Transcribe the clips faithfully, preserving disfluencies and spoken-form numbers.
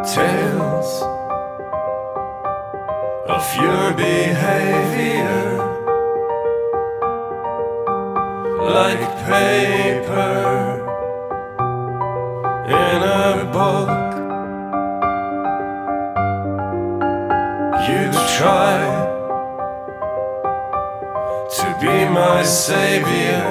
Tales of your behavior, like paper in a book. You try to be my savior.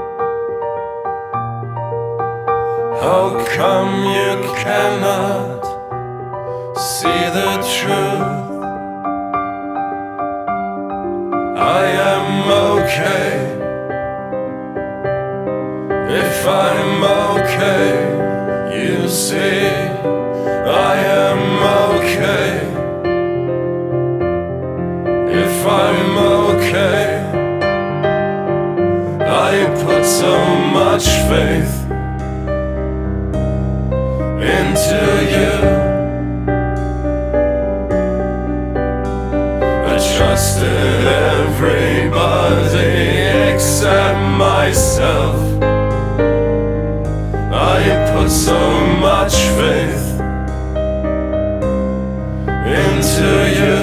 How come you cannot see the truth? I am okay if I'm okay. You see, I am okay if I'm okay. I put so much faith into you. I trusted everybody except myself. I put so much faith into you.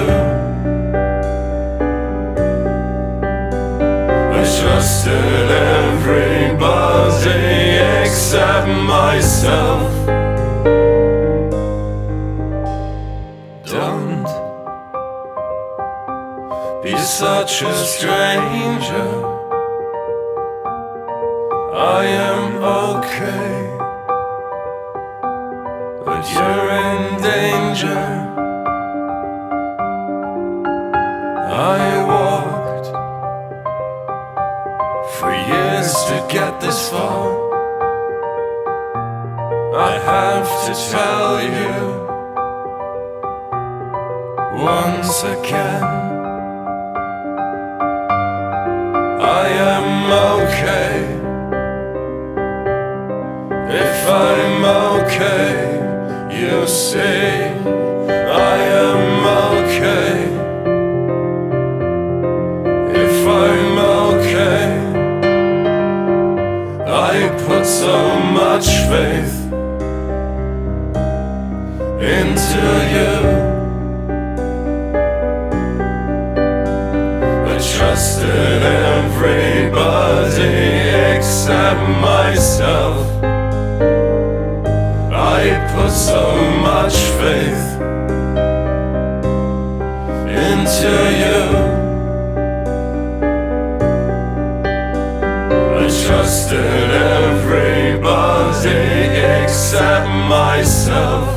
I trusted everybody except myself. Don't be such a stranger. I am okay, but you're in danger. I walked for years to get this far. I have to tell you once again, I am okay if I'm okay. You see, I am okay if I'm okay. I put so much faith into you. I trusted everybody except myself. I put so much faith into you. I trusted everybody except myself.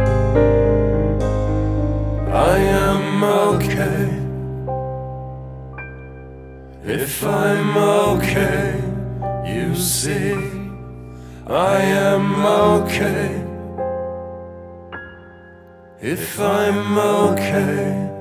I am okay if I'm okay. You see, I am okay if I'm okay.